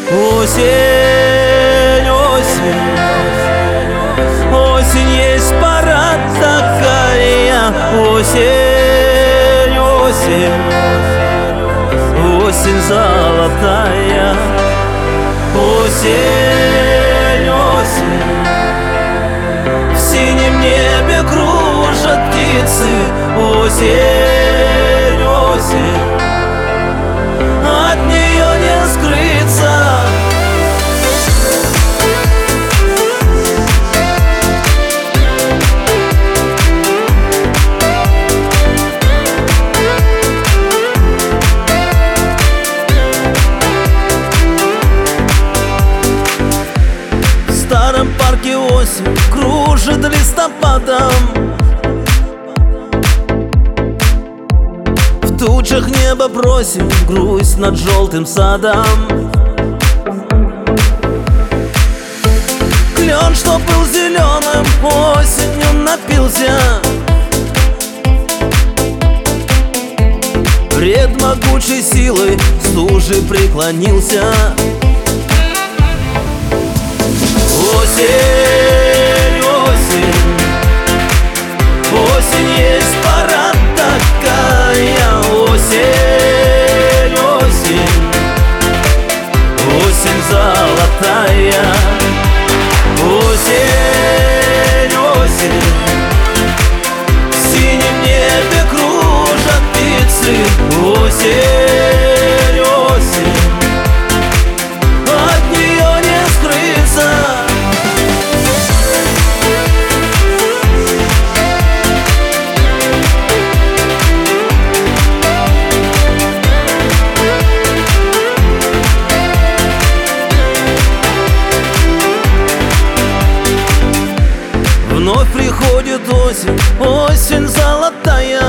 Осень, осень, осень есть пора такая. Осень, осень, осень золотая. Осень, осень, в синем небе кружат птицы. Осень, осень, от нее не скрыться. В старом парке осень кружит листопадом. В тучах небо бросим грусть над желтым садом. Клен, что был зеленым, осенью напился. Пред могучей силой стужи преклонился. Осень, осень, осень есть пора такая. Осень, осень, осень золотая. Осень, осень, в синем небе кружат птицы. Осень, осень, от нее не скрыться. Вновь приходит осень, осень золотая.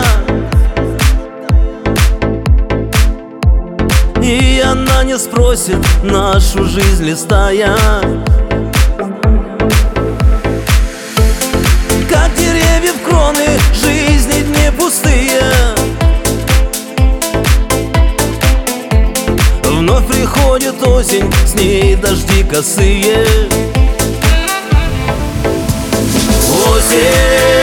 И она не спросит нашу жизнь листая. Как деревьев кроны, жизни дни пустые. Вновь приходит осень, с ней дожди косые. Осень.